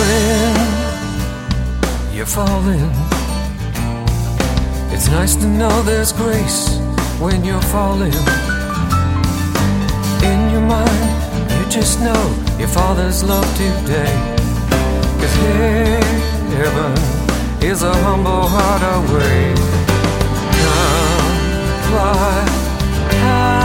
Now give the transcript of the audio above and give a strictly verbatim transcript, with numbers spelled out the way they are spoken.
when you're falling, it's nice to know there's grace when you're falling. In your mind, you just know your Father's love today. 'Cause heaven is a humble heart away. Come fly high.